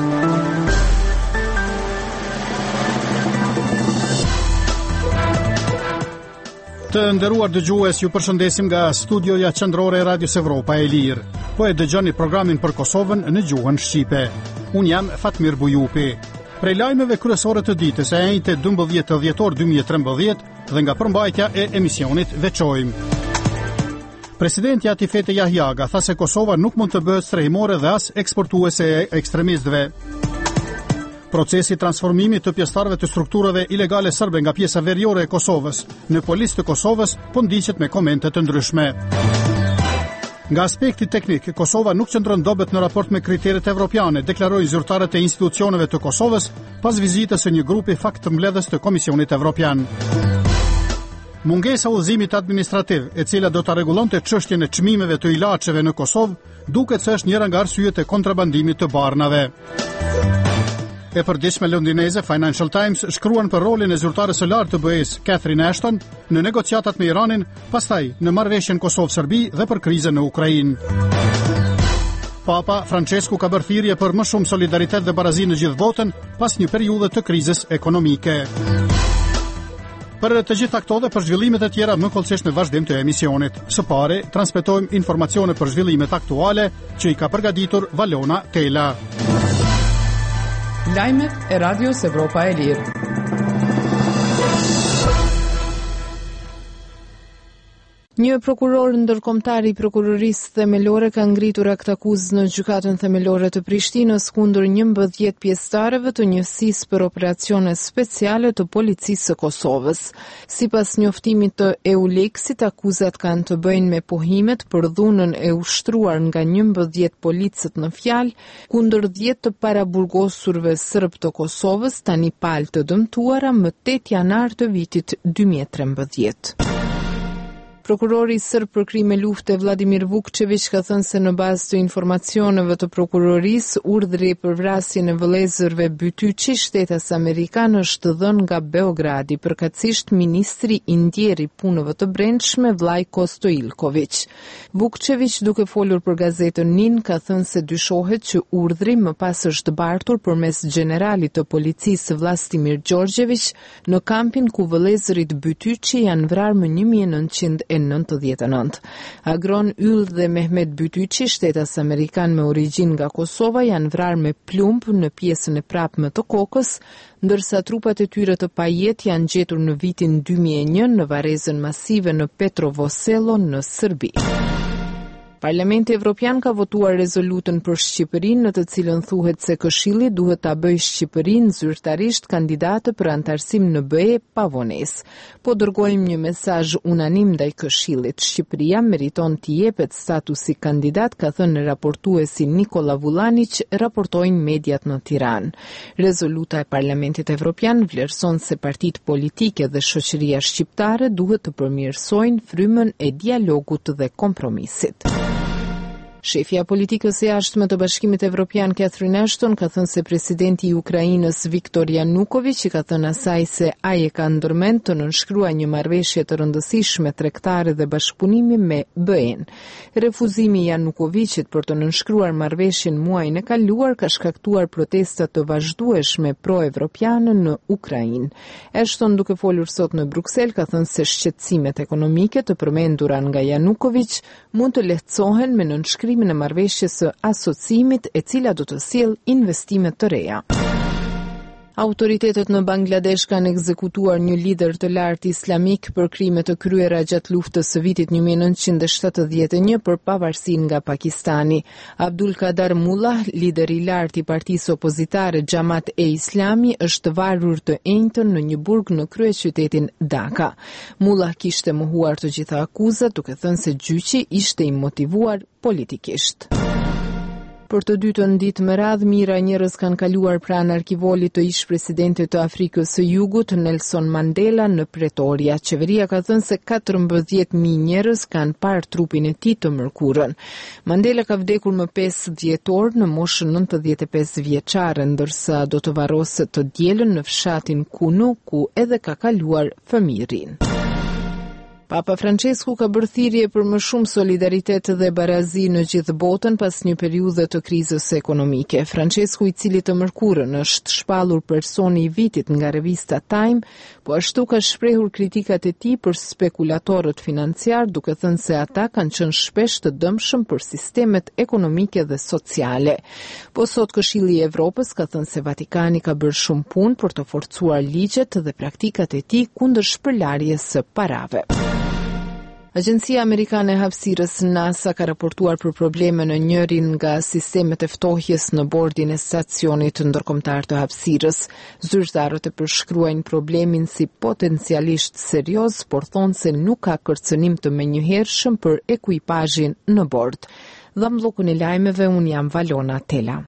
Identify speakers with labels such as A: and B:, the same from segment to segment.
A: Të nderuar dëgjues, ju përshëndesim nga studioja qendrore e Radios Evropa e Lirë. Po e dëgjoni programin për Kosovën në gjuhën shqipe. Unë jam Fatmir Bujupi. Prej lajmeve kryesore të ditës e njëjtë 12 dhjetor 2013 dhe nga përmbajtja e emisionit veçojmë. Presidenti Atifete Jahjaga tha se Kosova nuk mund të bëhet strehimore dhe as eksportuese e ekstremistëve. Procesi transformimit të pjesëtarëve të strukturave ilegale serbe nga pjesa veriore e Kosovës në policë të Kosovës po ndiqet me komente të ndryshme. Nga aspekti teknik, Kosova nuk qëndron dobet në raport me kriteret evropiane, deklarojnë zyrtarët e institucioneve të Kosovës pas vizitës së një grupi faktëmbledhës të Komisionit Evropian. Mungesa udhëzimit administrativ, e cila do ta rregullonte çështjen e çmimeve të ilaçeve në Kosovë, duket se është njëra nga arsyet e kontrabandimit të barnave. E përditshme londineze Financial Times shkruan për rolin e zyrtares së lartë të BE-s, Catherine Ashton, në negociatat me Iranin, pastaj në marrëveshjen Kosovë-Serbi dhe për krizën në Ukrainë. Papa Francesku ka bërë thirrje për më shumë solidaritet dhe barazi në gjithë botën pas një periudhe të krizës ekonomike. Për të gjitha këto dhe për zhvillimet e tjera më kollësisht në vazhdim të emisionit. Së pari, transmetojmë informacione për zhvillimet aktuale që i ka përgatitur Valona Kela.
B: Lajmet e Radios Evropa e Lirë. Një prokuror ndërkombëtar i prokurorisë themelore ka ngritur akt akuzë në gjykatën themelore të Prishtinës kundër 11 pjesëtarëve të njësisë për operacione speciale të policisë së Kosovës. Sipas njoftimit të EULEX-it, akuzat kanë të bëjnë me pohimet për dhunën e ushtruar nga 11 policët në fjalë kundër 10 të paraburgosurve serb të Kosovës, tani palë të dëmtuara më 8 janar të vitit 2013. Prokurori serb për krime lufte Vladimir Vukčević ka thënë se në bazë të informacioneve të prokurorisë, urdhri për vrasjen e vëllezërve Bytyqi, shtetas amerikan, është dhënë nga Beogradi, përkatësisht ministri i ndjer i punëve të brendshme Vlajko Stoiljković. Vukčević, duke folur për gazetën NIN, ka thënë se dyshohet që urdhri më pas është bartur përmes generalit të policisë Vlastimir Gjorgjević në kampin ku vëllezërit Bytyqi janë vrarë më 1999. Agron Yll dhe Mehmet Bytyqi, shtetas amerikan me origjinë nga Kosova, janë vrarë me plumb në pjesën e prapme të kokës, ndërsa trupat e tyre të pajet janë gjetur në vitin 2001 në varrezën masive në Petrovosello në Serbi. Parlamenti Evropian ka votuar rezolutën për Shqipërinë, në të cilën thuhet se Këshilli duhet ta bëjë Shqipërinë zyrtarisht kandidate për antarësim në BE pa vonesë. Po dërgojmë një mesazh unanim ndaj Këshillit. Shqipëria meriton të jepet statusi kandidat, ka thënë raportuesi Nikola Vullanić, raportojnë mediat në Tiranë. Rezoluta e Parlamentit Evropian vlerëson se partitë politike dhe shoqëria shqiptare duhet të përmirësojnë frymën e dialogut dhe kompromisit. Shefja politikës së jashtme të Bashkimit Evropian Catherine Ashton ka thënë se presidenti i Ukrainës Viktor Yanukovych i ka thënë asaj se ai e ka ndërmend të nënshkruajë një marrëveshje të rëndësishme tregtare dhe bashkëpunimi me BE-n. Refuzimi i Yanukovychit për të nënshkruar marrëveshjen muajin e kaluar ka shkaktuar protesta të vazhdueshme pro-evropiane në Ukrainë. Ashton, duke folur sot në Bruksel, ka thënë se shqetësimet ekonomike të përmendura nga Yanukovych mund të lehtësohen me nënshkrimin e marrëveshjes së asociimit, e cila do të sjellë investime të reja. Autoritetet në Bangladesh kanë ekzekutuar një lider të lartë islamik për krime të kryera gjatë luftës së vitit 1971 për pavarësinë nga Pakistani. Abdul Kadar Mullah, lideri i lartë i partisë opozitare Xhamat e Islami, është varur të enjtën në një burg në kryeqytetin Dhaka. Mullah kishte mohuar të gjitha akuzat, duke thënë se gjyqi ishte i motivuar politikisht. Për të dytën ditë me radhë, mijëra njerëz kanë kaluar pranë arkivolit të ish-presidentit të Afrikës së Jugut, Nelson Mandela, në Pretoria. Qeveria ka thënë se 14.000 njerëz kanë parë trupin e tij të mërkurën. Mandela ka vdekur më 5 dhjetor në moshën 95 vjeçare, ndërsa do të varroset të dielën në fshatin Kunu, ku edhe ka kaluar fëmijërinë. Papa Francesku ka bërë thirrje për më shumë solidaritet dhe barazi në gjithë botën pas një periudhe të krizës ekonomike. Francesku, i cili të mërkurën është shpallur personi i vitit nga revista Time, po ashtu ka shprehur kritikat e tij për spekulatorët financiar, duke thënë se ata kanë qenë shpesh të dëmshëm për sistemet ekonomike dhe sociale. Po sot Këshilli i Evropës ka thënë se Vatikani ka bërë shumë punë për të forcuar ligjet dhe praktikat e tij kundër shpërlarjes së parave. Agjencia Amerikane e Hapësirës NASA ka raportuar për probleme në njërin nga sistemet e ftohjes në bordin e stacionit ndërkombëtar të hapësirës. Zyrtarët e përshkruajnë problemin si potencialisht serioz, por thonë se nuk ka kërcënim të menjëhershëm për ekuipazhin në bord. Dhe mllokun e lajmeve, unë jam Valona Tela.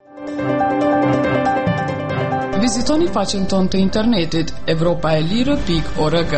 C: Vizitoni faqen tonë të internetit europaelire.org.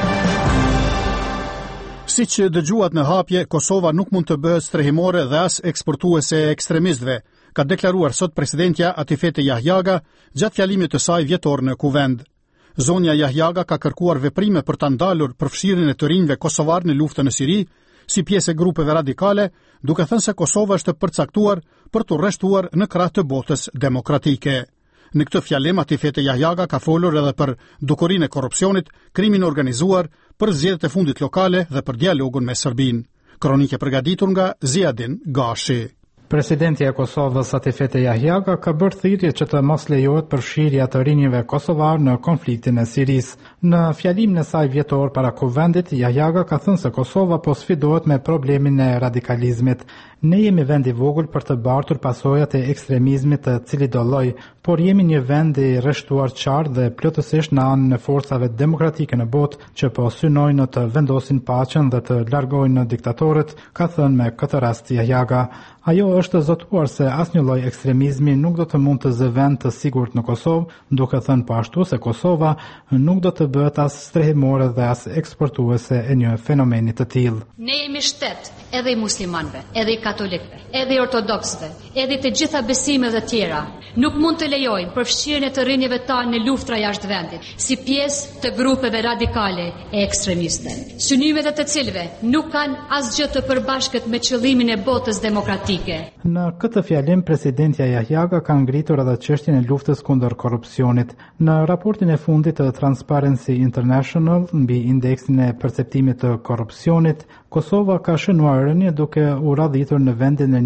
A: Si që dëgjuat në hapje, Kosova nuk mund të bëhet strehimore dhe as eksportuese e ekstremistëve, ka deklaruar sot presidentja Atifete Jahjaga gjatë fjalimit të saj vjetor në Kuvend. Zonja Jahjaga ka kërkuar veprime për ta ndalur përfshirjen e të rinjve kosovar në luftën në Siri, si pjesë e grupeve radikale, duke thënë se Kosova është përcaktuar për të rreshtuar në krah të botës demokratike. Në këtë fjalim, Atifete Jahjaga ka folur edhe për dukurinë e korrupsionit, krimin organizuar, për zgjedhjet e fundit lokale dhe për dialogun me Serbinë. Kronike përgatitur nga Ziadin Gashi.
D: Presidentja e Kosovës Atifete Jahjaga ka bërë thirrje që të mos lejohet përfshirja të rinjve kosovar në konfliktin e Sirisë. Në fjalimin e saj vjetor para Kuvendit, Jahjaga ka thënë se Kosova po sfidohet me problemin e radikalizmit. Ne jemi vend i vogël për të bartur pasojat e ekstremizmit të cili do lloj, por jemi një vend i rreshtuar qartë dhe plotësisht në anën e forcave demokratike në botë që po synojnë të vendosin paqen dhe të largojnë diktatorët, ka thënë me këtë rast Jahjaga. Ajo është zotuar se asnjë lloj ekstremizmi nuk do të mund të zë vend të sigurt në Kosovë, duke thënë po ashtu se Kosova nuk do të bëhet as strehimore dhe as eksportuese e një fenomeni të tillë.
E: Ne jemi shtet edhe i muslimanëve, edhe i katolikëve, edhe i ortodoksëve, edhe të gjitha besimeve të tjera. Nuk mund të lejojmë përfshirjen e të rinjve tanë në luftra jashtë vendit, si pjesë të grupeve radikale e ekstremiste. Synimet e të cilëve nuk kanë asgjë të përbashkët me qëllimin e botës demokratike.
D: Në këtë fjalim, presidentja Jahjaga ka ngritur edhe çështjen e luftës kundër korrupsionit. Në raportin e fundit të Transparency International mbi indeksin e perceptimit të korrupsionit, Kosova ka shënuar rënje duke u radhitur në vendin e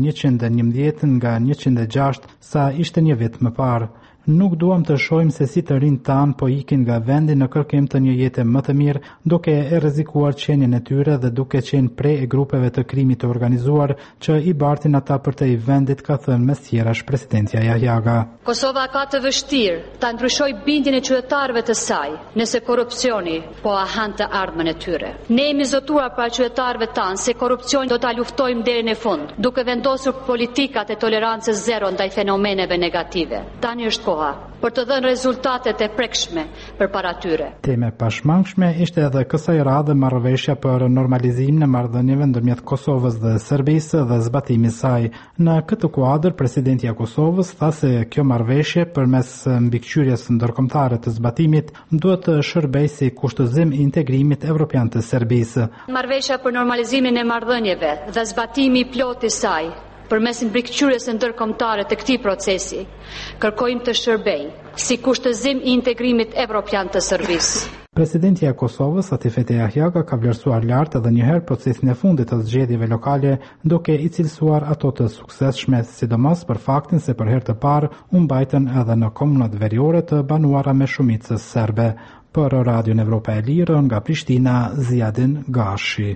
D: 111 nga 106 sa ishte një vit më parë. Nuk duam të shohim se si të rinjt tanë po ikin nga vendi në kërkim të një jete më të mirë, duke e rrezikuar qenien e tyre dhe duke qenë prej e grupeve të krimit të organizuar që i bartin ata për të i vendit, ka thënë mes tjerash presidentja Jahjaga.
E: Kosova ka të vështirë ta ndryshojë bindjen e qytetarëve të saj, nëse korrupsioni po ahan të ardhmen e tyre. Ne jemi zotuar para qytetarëve tanë se korrupsionin do ta luftojmë deri në fund, duke vendosur politikat e tolerancës zero ndaj fenomeneve negative. Tani është koha për të dhënë rezultatet e prekshme përpara tyre.
D: Teme pashmangshme ishte edhe kësaj radhe marrëveshja për normalizimin e marrëdhënieve ndërmjet Kosovës dhe Serbisë dhe zbatimi i saj. Në këtë kuadër, presidentja e Kosovës tha se kjo marrëveshje përmes mbikëqyrjes ndërkombëtare të zbatimit duhet të shërbejë si kushtëzim i integrimit evropian të Serbisë.
E: Marrëveshja për normalizimin e marrëdhënieve dhe zbatimi i plotë i saj përmes mbikëqyrjes ndërkombëtare të këtij procesi, kërkojmë të shërbejë si kushtëzim i integrimit evropian të Serbisë.
D: Presidentja e Kosovës, Atifete Jahjaga, ka vlerësuar lart edhe një herë procesin e fundit të zgjedhjeve lokale, duke i cilësuar ato të suksesshme, sidomos për faktin se për herë të parë u mbajtën edhe në komunat veriore të banuara me shumicë serbe. Për Radion Evropa e Lirë, nga Prishtina, Ziadin Gashi.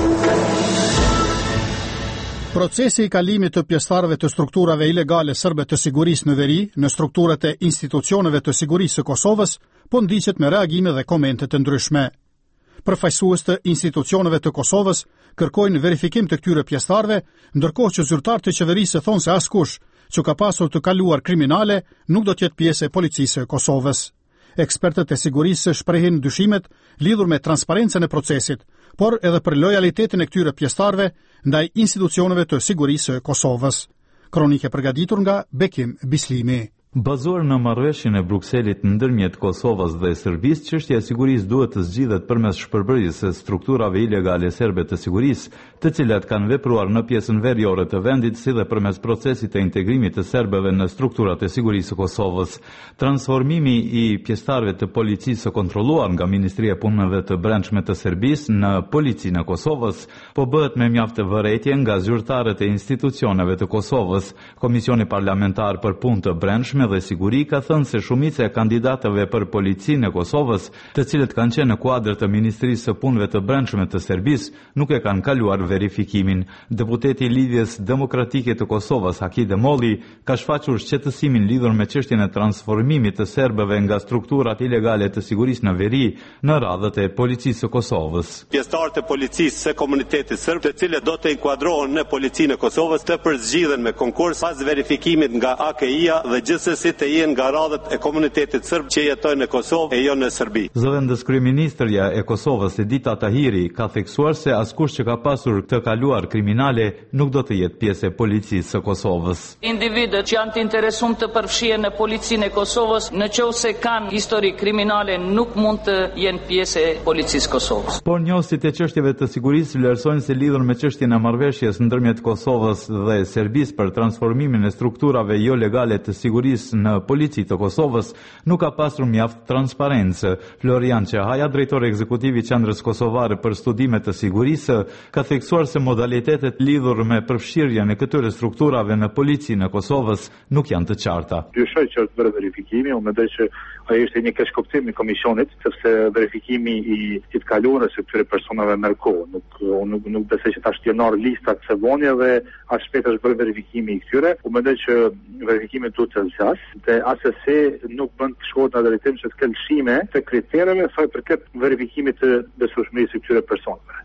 A: Procesi i kalimit të pjesëtarëve të strukturave ilegale serbe të sigurisë në veri në strukturat e institucioneve të sigurisë së Kosovës po ndiqet me reagime dhe komente të ndryshme. Përfaqësues të institucioneve të Kosovës kërkojnë verifikim të këtyre pjesëtarëve, ndërkohë që zyrtarët të qeverisë thonë se askush që ka pasur të kaluar kriminale nuk do të jetë pjesë e policisë së Kosovës. Ekspertët e sigurisë shprehin dyshimet lidhur me transparencën e procesit, por edhe për lojalitetin e këtyre pjesëtarëve ndaj institucioneve të sigurisë së Kosovës. Kronike përgatitur nga Bekim Bislimi.
F: Bazuar në marrëveshjen e Brukselit ndërmjet Kosovës dhe Serbisë, çështja e sigurisë duhet të zgjidhet përmes shpërbërjes së strukturave ilegale serbe të sigurisë, të cilat kanë vepruar në pjesën veriore të vendit, si dhe përmes procesit të integrimit të serbëve në strukturat e sigurisë së Kosovës. Transformimi i pjesëtarëve të policisë së kontrolluar nga Ministria e Punëve të Brendshme të Serbisë në policinë e Kosovës po bëhet me mjaft vërejtje nga zyrtarët e institucioneve të Kosovës. Komisioni parlamentar për punë të brendshme dhe siguri ka thënë se shumica e kandidatëve për policinë e Kosovës, të cilët kanë qenë në kuadër të Ministrisë së Punëve të Brendshme të Serbisë, nuk e kanë kaluar verifikimin. Deputeti i Lidhjes Demokratike të Kosovës, Haki Demolli, ka shfaqur shqetësimin lidhur me çështjen e transformimit të serbëve nga strukturat ilegale të sigurisë në veri në radhët e policisë së Kosovës.
G: Pjesëtarët e policisë së komunitetit serb, të cilët do të inkuadrohen në policinë e Kosovës, të përzgjidhen me konkurs pas verifikimit nga AKI-ja dhe gjithsesi të jenë nga radhët e komunitetit serb që jetojnë në Kosovë e jo në Serbi.
F: Zëvendës kryeministërja e Kosovës, Edita Tahiri, ka theksuar se askush që ka pasur të kaluar kriminale nuk do të jetë pjesë e policisë së Kosovës.
H: Individët që janë të interesuar të përfshihen në policinë e Kosovës, nëse kanë histori kriminale, nuk mund të jenë pjesë e policisë Kosovës.
F: Por njohësit e çështjeve të sigurisë vlerësojnë se lidhur me çështjen e marrëveshjes ndërmjet Kosovës dhe Serbisë për transformimin e strukturave jo legale të sigurisë në policinë të Kosovës nuk ka pasur mjaft transparencë. Florian Çehaja, drejtori ekzekutiv i Qendrës Kosovare për Studime të Sigurisë, ka theksuar se modalitetet lidhur me përfshirjen e këtyre strukturave në policinë e Kosovës nuk janë të qarta.
I: Dyshoj që është bërë verifikimi, unë mendoj që ai është një keqkuptim i komisionit, sepse verifikimi i të kaluarës së këtyre personave merr kohë. Nuk besoj që ta shtionor listat së vonja dhe as shpejt është bërë verifikimi i këtyre. Unë mendoj që verifikimi duhet të zgjasë dhe asesi nuk bën të shkohet në drejtim që të ketë lëshime të kritereve sa i përket verifikimit të besueshmërisë së këtyre personave.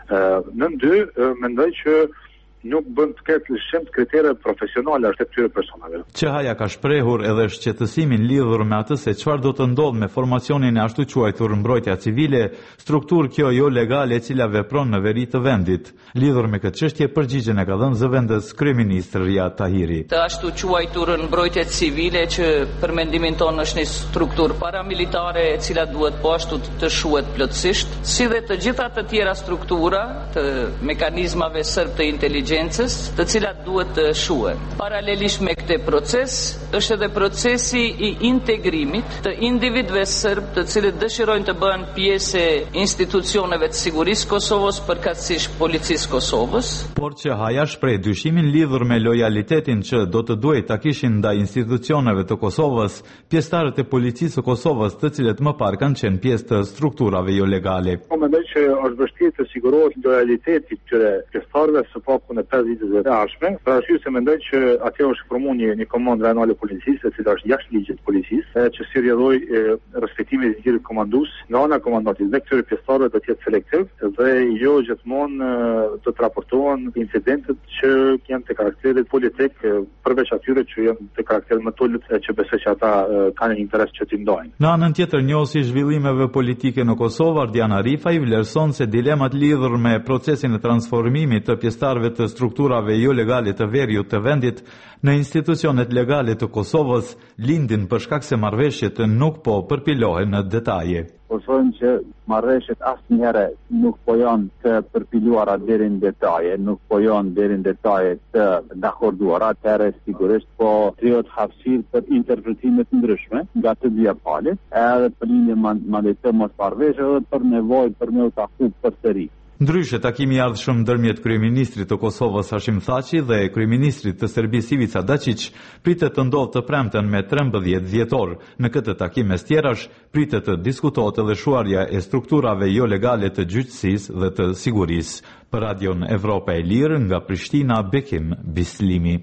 I: Në dy, mendoj që nuk bën të ketë lëshim të kritere profesionale të këtyre personave.
F: Çehaja ka shprehur edhe shqetësimin lidhur me atë se çfarë do të ndodhë me formacionin e ashtu quajtur mbrojtja civile, strukturë kjo jo legale e cila vepron në veri të vendit. Lidhur me këtë çështje përgjigjen e ka dhënë zëvendës kryeministërja Tahiri.
H: Të ashtu quajtur mbrojtja civile që për mendimin tonë është një strukturë paramilitare e cila duhet po ashtu të shuhet plotësisht, si dhe të gjitha të tjera struktura të mekanizmave serb të inteligjencës të cilat duhet të shuhen. Paralelisht me këtë proces, është edhe procesi i integrimit të individëve serb të cilët dëshirojnë të bëhen pjesë e institucioneve të sigurisë Kosovës, përkatësisht policisë Kosovës.
F: Por Çehaja shpreh dyshimin lidhur me lojalitetin që do të duhet ta kishin ndaj institucioneve të Kosovës pjesëtarët e policisë së Kosovës, të cilët më parë kanë qenë pjesë të strukturave jo legale.
I: Po mendoj që është vështirë të sigurohet lojaliteti këtyre pjesëtarëve së paku në 5 vitet e ardhshme. Për arsye se mendoj që atje është formuar një komandë rajonale policisë, e cila është jashtë ligjit të policisë, që si rrjedhoi respektimin e zgjedhjes komandues nga ana e komandantit dhe këtyre pjesëtarëve do të jetë selektiv dhe jo gjithmonë do të raportohen incidentet që janë të karakterit politik, përveç atyre që janë të karakterit më të ulët që besoj që ata kanë një interes që t'i ndajnë.
F: Në anën tjetër, njohësi zhvillimeve politike në Kosovë, Ardian Arifaj vlerëson se dilemat lidhur me procesin e transformimit të pjesëtarëve të strukturave jo legale të veriut të vendit në institucionet legale të Kosovës lindin për shkak se marrëveshjet nuk po përpilohen në detaje.
J: Po thonë që marrëveshjet asnjëherë nuk po janë të përpiluara deri në detaje, nuk po janë deri në detaje të dakorduara, atëherë sigurisht po krijohet hapësirë për interpretime të ndryshme nga të dy palët, edhe për linje mandate mos marrëveshje edhe për nevojë për me u taku përsëri.
F: Ndryshe, takimi i ardhshëm ndërmjet kryeministrit të Kosovës Hashim Thaçi dhe kryeministrit të Serbisë Ivica Dačić pritet të ndodhë të premten me 13 dhjetor. Në këtë takim mes tjerash pritet të diskutohet edhe shuarja e strukturave jo legale të gjyqësisë dhe të sigurisë. Për Radion Evropa e Lirë nga Prishtina, Bekim Bislimi.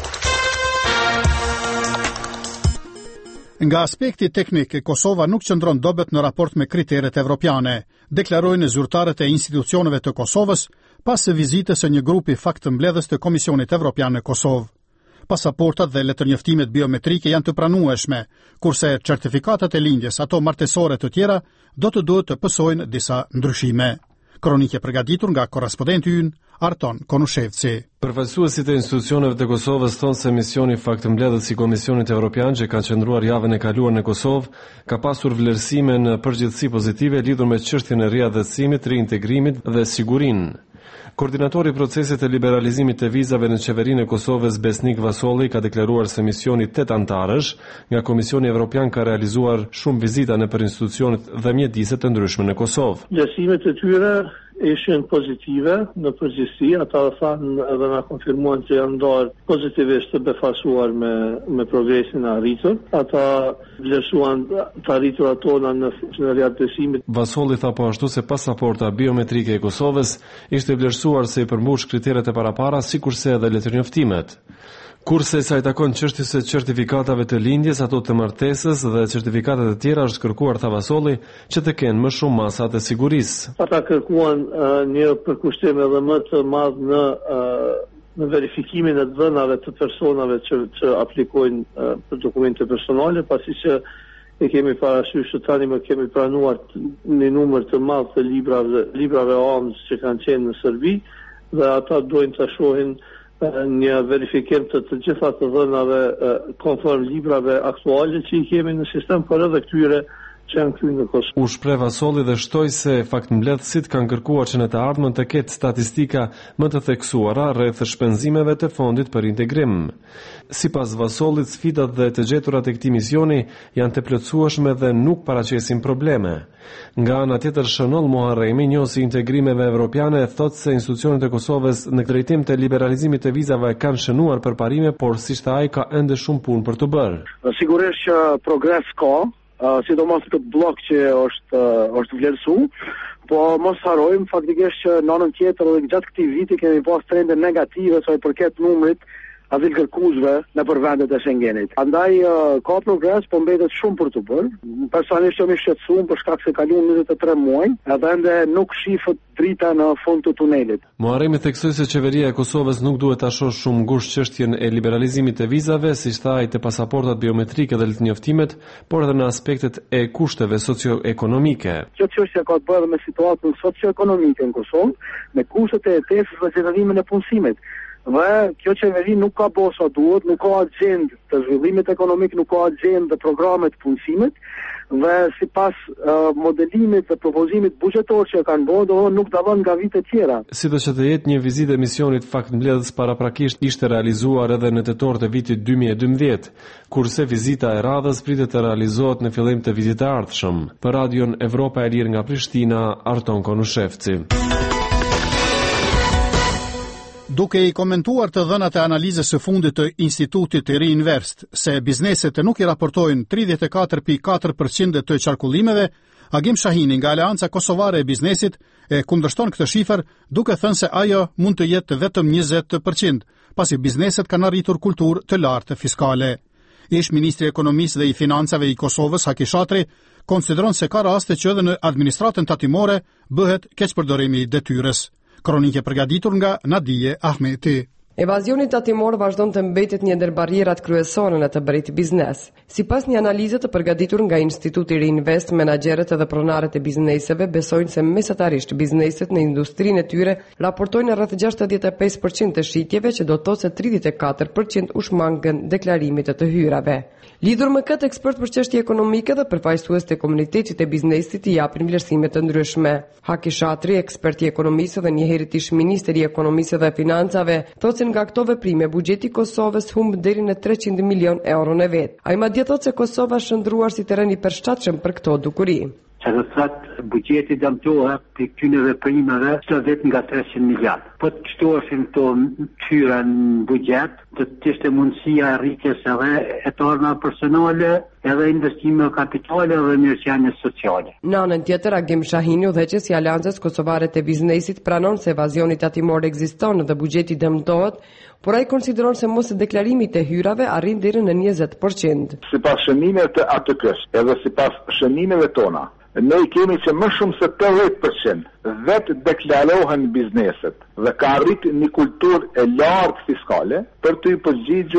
A: Nga aspekti teknik, Kosova nuk qëndron dobet në raport me kriteret evropiane, deklarojnë zyrtarët e institucioneve të Kosovës pas vizitës së një grupi faktëmbledhës të Komisionit Evropian në Kosovë. Pasaportat dhe letërnjoftimet biometrike janë të pranueshme, kurse certifikatat e lindjes, ato martesore të tjera, do të duhet të pësojnë disa ndryshime. Kronike përgatitur nga korrespondenti ynë Arton Konushevci.
K: Përfaqësuesit e institucioneve të Kosovës thonë se misioni faktëmbledhës i Komisionit Evropian që ka qëndruar javën e kaluar në Kosovë ka pasur vlerësime në përgjithësi pozitive lidhur me çështjen e riadhësimit, riintegrimit dhe sigurinë. Koordinatori i procesit të liberalizimit të vizave në qeverinë e Kosovës Besnik Vasolli ka deklaruar se misioni 8 antarësh nga Komisioni Evropian ka realizuar shumë vizita nëpër institucionet dhe mjedise të ndryshme në Kosovë.
L: Vlerësimet e tyre ishin pozitive në përgjithësi, ata thanë edhe na konfirmuan që janë ndarë pozitivisht të befasuar me progresin e arritur. Ata vlerësuan të arriturat tona në fushën e riadësimit.
K: Vasolli tha po ashtu se pasaporta biometrike e Kosovës ishte vlerësuar se i përmbush kriteret e parapara, sikurse edhe letërnjoftimet. Kurse sa i takon çështjes së certifikatave të lindjes, ato të martesës dhe certifikatet e tjera është kërkuar tha Vasolli që të kenë më shumë masa të sigurisë.
L: Ata kërkuan një përkushtim edhe më të madh në verifikimin e dhënave të personave që aplikojnë për dokumente personale, pasi që e kemi parasysh që tani më kemi pranuar një numër të madh të librave OMS që kanë qenë në Serbi dhe ata dojnë të shohin një verifikim të gjitha të dhënave konform librave aktuale që i kemi në sistem, por edhe këtyre që janë këtu në Kosovë.
K: U shpreh Vasolli dhe shtoi se faktëmbledhësit kanë kërkuar që në të ardhmen të ketë statistika më të theksuara rreth shpenzimeve të fondit për integrim. Sipas Vasollit, sfidat dhe të gjeturat e këtij misioni janë të plotësueshme dhe nuk paraqesin probleme. Nga ana tjetër, Shënoll Muharremi, njohësi i integrimeve evropiane, thotë se institucionet e Kosovës në drejtim të liberalizimit të vizave kanë shënuar përparime, por siç tha ai ka ende shumë punë për të bërë.
M: Sigurisht që progres ka, sidomos këtë blok që është vlerësu, po mos harrojmë faktikisht që në anën tjetër edhe gjatë këtij viti kemi pas trende negative sa i përket numrit azil kërkuesve në vendet e Schengenit. Andaj ka progres, po mbetet shumë për të bërë. Personalisht jam i shqetësuar për shkak se kaluan 23 muaj, edhe ende nuk shifet drita në fund të tunelit.
K: Muharremi theksoi se qeveria e Kosovës nuk duhet ta shohë shumë ngushtë çështjen e liberalizimit të vizave, siç tha ai, të pasaportat biometrike dhe letërnjoftimet, por edhe në aspektet e kushteve socioekonomike.
M: Kjo çështje ka të bëjë me situatën socioekonomike në Kosovë, me kushtet e jetesës dhe zhvillimin e punësimit. Dhe kjo qeveri nuk ka bërë sa duhet, nuk ka agjendë të zhvillimit ekonomik, nuk ka agjendë të programet të punësimit, dhe sipas modelimit dhe propozimit buxhetor që kanë bërë, nuk dallon nga vite tjera.
K: Sidoqë që të jetë një vizitë e misionit faktëmbledhës paraprakisht ishte realizuar edhe në tetor të vitit 2012, kurse vizita e radhës pritet të realizohet në fillim të vitit të ardhshëm. Për Radion Evropa e Lirë nga Prishtina, Arton Konushevci.
A: Duke i komentuar të dhënat e analizës së fundit të Institutit të Reinvest se bizneset nuk i raportojnë 34.4% të qarkullimeve, Agim Shahini nga Aleanca Kosovare e Biznesit e kundërshton këtë shifër duke thënë se ajo mund të jetë vetëm 20%, pasi bizneset kanë arritur kulturë të lartë fiskale. Ish Ministri i Ekonomisë dhe i Financave i Kosovës, Haki Shatri, konsideron se ka raste që edhe në administratën tatimore bëhet keqpërdorimi i detyrës. Kronike përgatitur nga Nadije Ahmeti.
N: Evazioni tatimor vazhdon të mbetet një ndër barrierat kryesore në të bërit biznes. Sipas një analize të përgatitur nga Instituti Reinvest, menaxherët edhe pronarët e bizneseve besojnë se mesatarisht bizneset në industrinë e tyre raportojnë rreth 65% të shitjeve, që do të thotë se 34% u shmangën deklarimit të hyrave. Lidhur me këtë, ekspert për çështje ekonomike dhe përfaqësues të komunitetit e biznesit i japin vlerësime të ndryshme. Haki Shatri, ekspert i ekonomisë dhe njëherët ish ministër i ekonomisë dhe financave, thotë se nga këto veprime buxheti i Kosovës humb deri në 300 milion euro në vet. Ai madje thotë se Kosova është shndruar si terren i përshtatshëm për këto dukuri.
O: Që do të thotë buxheti dëmtohet për këtyre veprimeve çdo vit nga 300 miliard. Po të shtoheshin këto tyra në buxhet, do të ishte mundësia e rritjes edhe e torna personale, edhe investime kapitale dhe mirëqenie sociale.
N: Në anën tjetër, Agim Shahini, udhëheqës i Aleancës Kosovare të Biznesit, pranon se evazioni tatimor ekziston dhe buxheti dëmtohet, por ai konsideron se mos deklarimi të hyrave arrin deri në 20%.
P: Sipas shënimeve të ATK-s, edhe sipas shënimeve tona, ne kemi që më shumë se 80% vetë deklarohen bizneset dhe ka arrit një kulturë e lartë fiskale për të i përgjigjur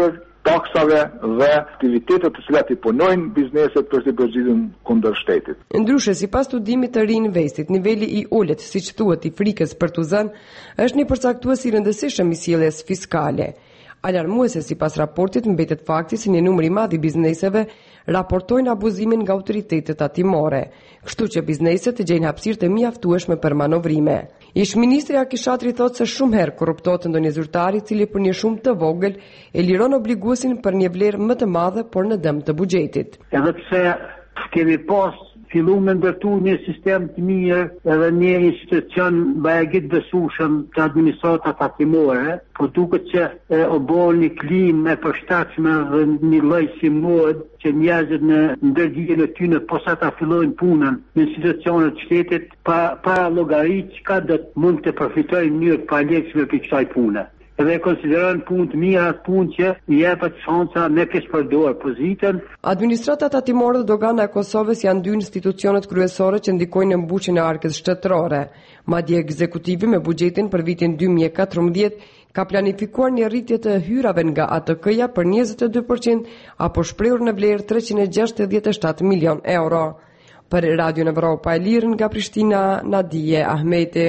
P: taksave dhe aktivitetet të cilat I punojnë bizneset për të përgjithën kundër shtetit.
N: Ndryshe, sipas studimit të Reinvestit, niveli I ulët, siç thuhet, I frikës për tu zënë, është një përcaktues I rëndësishëm I sjelljes fiskale. Alarmuese sipas raportit mbetet fakti se një numër I madh I bizneseve raportojnë abuzimin nga autoritetet tatimore, kështu që bizneset të gjejnë hapësirë të mjaftueshme për manovrime. Ish-ministri Akishatri thotë se shumë herë korruptohet ndonjë zyrtar I cili për një shumë të vogël e liron obliguesin për një vlerë më të madhe por në dëm të buxhetit.
O: Edhe pse kemi pas fillu me ndërtu një sistem të mirë edhe një institucion bajagit besueshëm të administratat tatimore, po duket që o bën një klimë e përshtatshme dhe një lloj si mod që njerëzit në ndërgjigjen e tyre posa ta fillojnë punën në institucionet të shtetit pa llogarit çka do të mund të përfitojnë në mënyrë pa lehtësisht për kësaj pune. Edhe konsideron punë të mira atë punë që I jepet shansa me kesh përdor pozitën.
N: Administrata tatimore dhe dogana e Kosovës janë dy institucionet kryesore që ndikojnë në mbushjen e arkës shtetërore. Madje ekzekutivi me buxhetin për vitin 2014 ka planifikuar një rritje të hyrave nga ATK-ja për 22% apo shprehur në vlerë 367 milion euro. Për Radio Evropa e Lirë nga Prishtina, Nadije Ahmeti.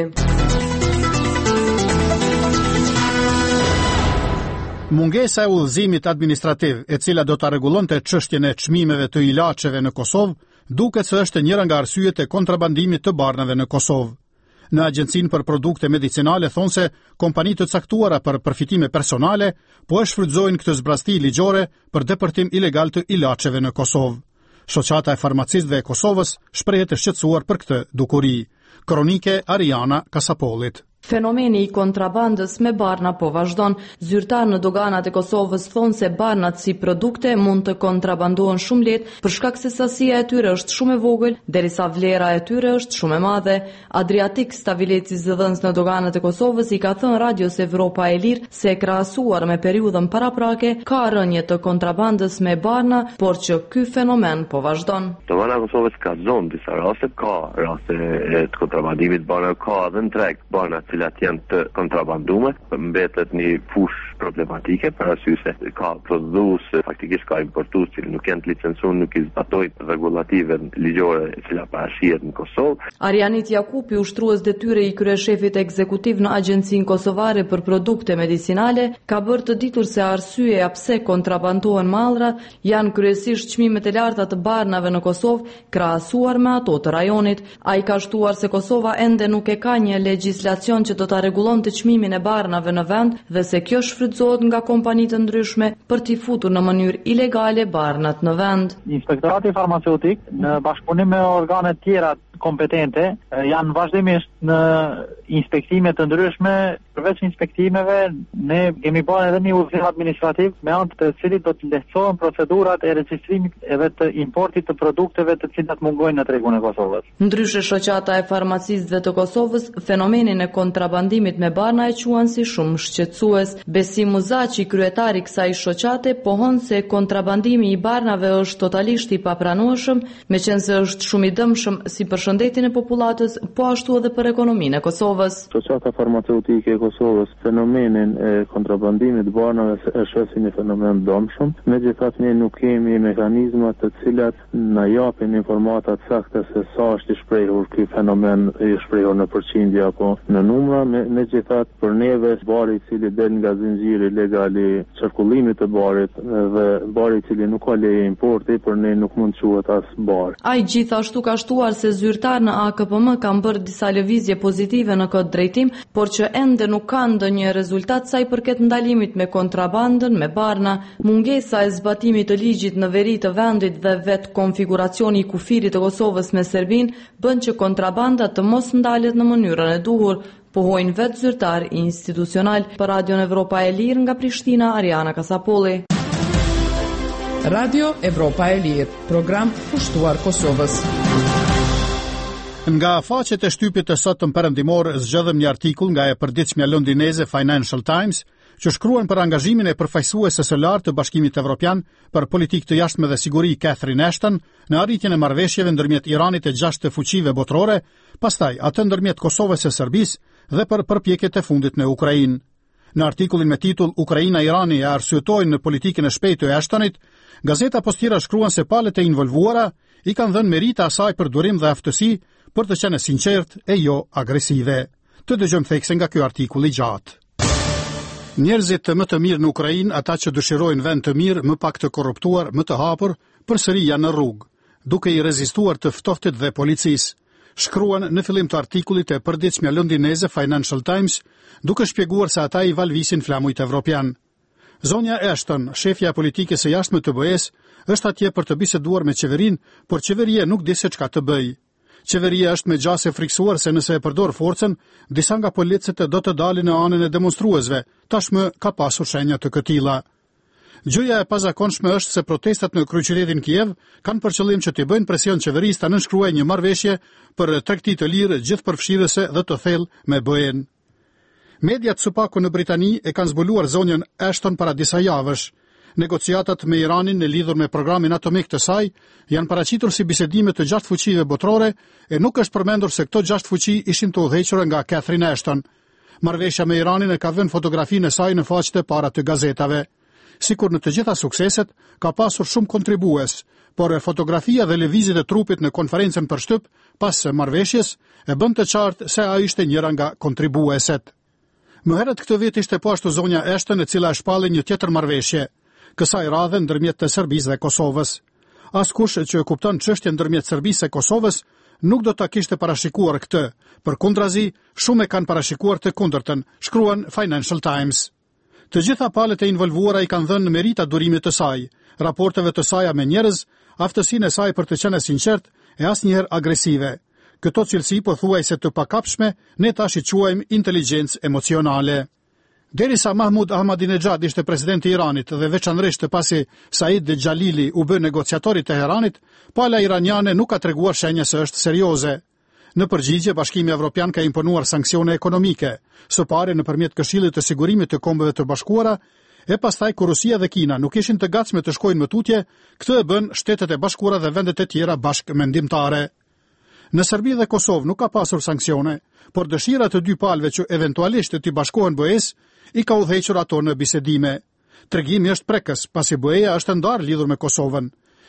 A: Mungesa e udhëzimit administrativ, e cila do ta rregullonte çështjen e çmimeve të ilaçeve në Kosovë, duket se është njëra nga arsyet e kontrabandimit të barnave në Kosovë. Në Agjencinë për Produkte Medicinale thonë se kompanitë të caktuara për përfitime personale po e shfrytëzojnë këtë zbrasti ligjore për depërtim ilegal të ilaçeve në Kosovë. Shoqata e farmacistëve e Kosovës shprehet e shqetësuar për këtë dukuri. Kronike Ariana Kasapolit.
Q: Fenomeni I kontrabandës me barna po vazhdon. Zyrtar në doganat e Kosovës thonë se barnat si produkte mund të kontrabandohen shumë lehtë për shkak se sasia e tyre është shumë e vogël, derisa vlera e tyre është shumë e madhe. Adriatik Stavileci, zëdhënës në doganat e Kosovës, I ka thënë Radios Evropa e Lirë se krahasuar me periudhën paraprake ka rënje të kontrabandës me barna, por që ky fenomen po vazhdon.
R: Dogana e Kosovës ka zonë disa raste, ka raste të kontrabandimit barna, ka edhe në treg barna cilat janë të kontrabanduar, mbetet një fush problematike për arsye se ka prodhues, faktikisht ka importues që nuk janë të licencuar, nuk I zbatojnë rregullativet ligjore që cilat parashihet në Kosovë.
Q: Arianit Jakupi, ushtrues detyre I kryeshefit ekzekutiv në Agjencinë Kosovare për Produkte Medicinale, ka bërë të ditur se arsyeja pse kontrabandohen mallra janë kryesisht çmimet e larta të barnave në Kosovë krahasuar me ato të rajonit. Ai ka shtuar se Kosova ende nuk e ka një legjislacion që do ta rregullonte çmimin e barnave në vend dhe se kjo shfrytëzohet nga kompani të ndryshme për t'i futur në mënyrë ilegale barnat në vend.
S: Inspektorati farmaceutik në bashkëpunim me organet tjera kompetente janë vazhdimisht në inspektime të ndryshme. Përveç inspektimeve, ne kemi bërë edhe një udhëzim administrativ me anë të cilit do të lehtësohen procedurat e regjistrimit edhe të importit të produkteve të cilat mungojnë në tregun e Kosovës.
Q: Ndryshe, shoqata e farmacistëve të Kosovës fenomenin e kontrabandimit me barna e quan si shumë shqetësues. Besim Muzaçi, kryetari I kësaj shoqate, pohon se kontrabandimi I barnave është totalisht I papranueshëm, meqense është shumë I dëmshëm si për shëndetin e popullatës, po ashtu edhe për ekonominë e Kosovës.
T: Shoqata farmaceutike e Kosovës fenomenin e kontrabandimit barnave e shoh si një fenomen dëmshëm. Megjithatë ne nuk kemi mekanizma të cilat na japin informata të sakta se sa është I shprehur ky fenomen, I shprehur në përqindje apo në numra. Megjithatë për neve bari I cili del nga zinxhiri legal I qarkullimit të barit dhe bari I cili nuk ka leje importi, për ne nuk mund të quhet as bar.
Q: Ai gjithashtu ka shtuar se zyrtar në AKPM kanë bërë disa lëvizje pozitive në këtë drejtim, por që ende nuk ka ndonjë rezultat sa I përket ndalimit me kontrabandën me barna. Mungesa e zbatimit të ligjit në veri të vendit dhe vet konfiguracioni I kufirit të Kosovës me Serbinë bën që kontrabanda të mos ndalet në mënyrën e duhur, pohojnë vetë zyrtar institucional. Për Radio Evropa e Lirë nga Prishtina, Ariana Kasapolli.
C: Radio Evropa e Lirë, program pushtuar Kosovës.
A: Nga faqet e shtypit të sotëm perëndimor zgjedhëm një artikull nga e përditshmja londineze Financial Times, që shkruan për angazhimin e përfaqësuesës së lartë të Bashkimit Evropian për politikë të jashtme dhe siguri Catherine Ashton në arritjen e marrëveshjeve ndërmjet Iranit e 6 fuqive botërore, pastaj atë ndërmjet Kosovës e Serbisë dhe për përpjekjet e fundit në Ukrainë. Në artikullin me titull Ukraina-Irani e arsyetojnë në politikën e shpejtë të Ashtonit, gazeta postira shkruan se palët e involvuara i kanë dhënë merita asaj për durim dhe aftësi për të qenë sinqert e jo agresive. Të dëgjojmë thekse nga ky artikull i gjatë. Njerëzit më të mirë në Ukrainë, ata që dëshirojnë vend të mirë, më pak të korruptuar, më të hapur, përsëri janë në rrugë, duke i rezistuar të ftoftit dhe policisë. Shkruan në fillim të artikullit e përditshmja londineze Financial Times, duke shpjeguar se ata i valvisin flamujt evropian. Zonja Ashton, shefja e politikës së jashtme të BE-s, është atje për të biseduar me qeverinë, por qeveria nuk di se çka të bëjë. Qeveria është me gjase friksuar se nëse e përdor forcën, disa nga policët do të dalin në anën e demonstruesve, tashmë ka pasur shenja të këtilla. Gjëja e pazakonshme është se protestat në kryeqytetin Kiev kanë për qëllim që t'i bëjnë presion qeverisë ta nënshkruajë një marrëveshje për tregti të lirë gjithëpërfshirëse dhe të thellë me BE-n. Mediat së paku në Britani e kanë zbuluar zonjën Ashton para disa javësh. Negociatat me Iranin në lidhur me programin atomik të saj janë paraqitur si bisedime të 6 fuqive botërore e nuk është përmendur se këto 6 fuqi ishin të udhëhequra nga Catherine Ashton. Marrëveshja me Iranin e ka vënë fotografinë e saj në faqet e para të gazetave. Sikur në të gjitha sukseset, ka pasur shumë kontribues, por fotografia dhe lëvizjet e trupit në konferencën për shtyp pas marrëveshjes e bën të qartë se ai ishte njëra nga kontribueset. Më herët këtë vit ishte po ashtu zonja Ashton e cila shpalli një tjetër marrëveshje, kësaj radhe ndërmjet të Serbisë dhe Kosovës. Askush që e kupton çështjen ndërmjet Serbisë e Kosovës nuk do ta kishte parashikuar këtë. Përkundrazi, shumë e kanë parashikuar të kundërtën, shkruan Financial Times. Të gjitha palët e involvuara i kanë dhënë merita durimit të saj, raporteve të saja me njerëz, aftësinë e saj për të qenë sinqert e asnjëherë agresive. Këto cilësi pothuajse të pakapshme ne tash i quajmë inteligjencë emocionale. Derisa Mahmud Ahmadinejad ishte presidenti i Iranit dhe veçanërisht pasi Said Jalili u bë negociatori i Teheranit, pala iraniane nuk ka treguar shenja se është serioze. Në përgjigje, Bashkimi Evropian ka imponuar sanksione ekonomike, së pari nëpërmjet Këshillit të Sigurimit të Kombeve të Bashkuara, e pastaj kur Rusia dhe Kina nuk ishin të gatshme të shkojnë më tutje, këtë e bën Shtetet e Bashkuara dhe vendet e tjera bashkëmendimtare. Në Serbi dhe Kosovë nuk ka pasur sanksione, por dëshira të dy palëve që eventualisht të bashkohen BE-s i ka udhëhequr ato në bisedime. Tregimi është prekës, pasi BE-ja është ndarë lidhur me Kosovën.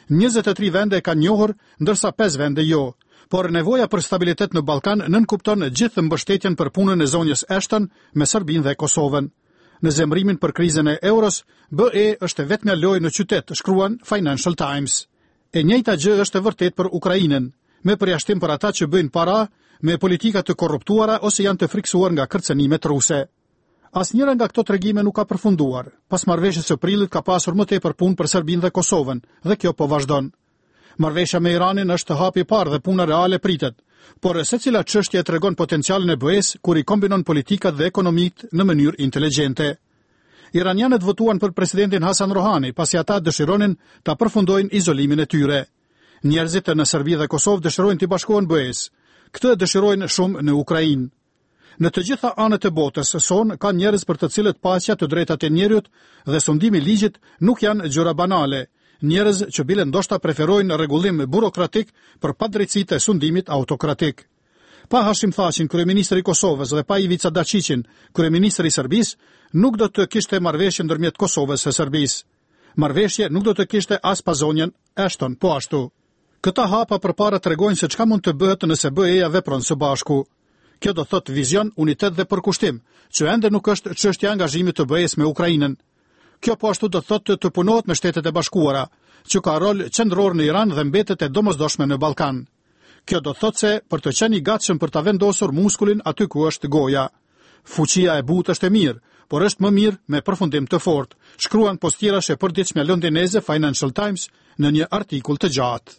A: 23 vende kanë njohur, ndërsa 5 vende jo. Por nevoja për stabilitet në Ballkan nënkupton gjithë mbështetjen për punën e zonjës Ashton me Serbinë dhe Kosovën. Në zemrimin për krizën e euros, BE është vetmja lojë në qytet, shkruan Financial Times. E njëjta gjë është e vërtet për Ukrainën, me përjashtim për ata që bëjnë para, me politika të korruptuara ose janë të friksuar nga kërcënimet ruse. Asnjëra nga këto tregime nuk ka përfunduar. Pas marrëveshjes së prillit ka pasur më tepër punë për Serbinë dhe Kosovën, dhe kjo po vazhdon. Marrëveshja me Iranin është hapi i parë dhe puna reale pritet, por secila çështje tregon potencialin e BE-s kur i kombinon politikat dhe ekonomitë në mënyrë inteligjente. Iranianët votuan për presidentin Hasan Rohani, pasi ata dëshironin ta përfundojnë izolimin e tyre. Njerëzit në Serbi dhe Kosovë dëshirojnë të bashkohen BE-s. Këtë dëshirojnë shumë në Ukrainë. Në të gjitha anët e botës, son ka njerëz për të cilët paqja, të drejtat e njerëzit dhe sundimi i ligjit nuk janë gjëra banale. Njerëz që bile ndoshta preferojnë rregullim burokratik për padrejtësitë e sundimit autokratik. Pa Hashim Thaqin, kryeministri i Kosovës, dhe pa Ivica Dačićin, kryeministri i Serbisë, nuk do të kishte marrëveshje ndërmjet Kosovës e Serbisë. Marrëveshje nuk do të kishte as pa zonjën Ashton, po ashtu. Këta hapa përpara tregojnë se çka mund të bëhet nëse BE-ja vepron së bashku. Kjo do thotë vizion, unitet dhe përkushtim, që ende nuk është çështja e angazhimit të BE-s me Ukrainën. Kjo po ashtu do thotë të punohet me Shtetet e Bashkuara, që ka rol qendror në Iran dhe mbetet e domosdoshme në Ballkan. Kjo do thotë se për të qenë i gatshëm për ta vendosur muskulin aty ku është goja. Fuqia e butë është e mirë, por është më mirë me përfundim të fortë, shkruan postierashe përditshme londineze Financial Times në një artikull të gjatë.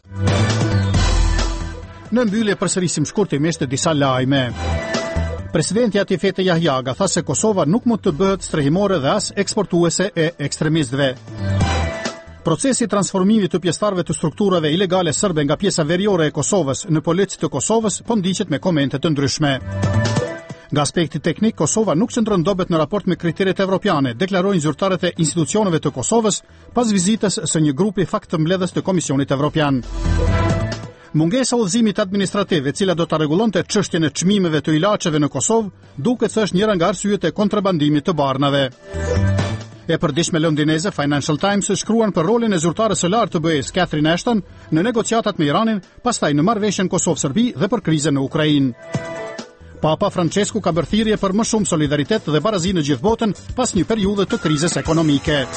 A: Në mbyllje përsërisim shkurtimisht disa lajme. Presidenti Atifete Jahjaga tha se Kosova nuk mund të bëhet strehimore dhe as eksportuese e ekstremistëve. Procesi i transformimit të pjesëtarëve të strukturave ilegale serbe nga pjesa veriore e Kosovës në policë të Kosovës po ndiqet me komente të ndryshme. Nga aspekti teknik, Kosova nuk qëndron dobet në raport me kriteret evropiane, deklarojnë zyrtarët e institucioneve të Kosovës pas vizitës së një grupi faktëmbledhës të Komisionit Evropian. Mungesa udhëzimit administrativ, e cila do ta rregullonte çështjen e çmimeve të ilaçeve në Kosovë, duket se është njëra nga arsyet e kontrabandimit të barnave. E përditshme londineze Financial Times shkruan për rolin e zyrtares së lartë të BE-s Catherine Ashton në negociatat me Iranin, pastaj në marrëveshjen Kosovë-Serbi dhe për krizën në Ukrainë. Papa Francesku ka bërë thirrje për më shumë solidaritet dhe barazi në gjithë botën pas një periudhe të krizës ekonomike.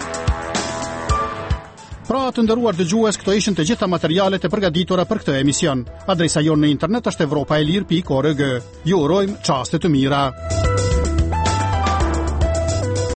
A: Pra të nderuar dëgjues, këto ishin të gjitha materialet e përgatitura për këtë emision. Adresa jonë në internet është evropaelir.org. Ju urojmë çaste të mira.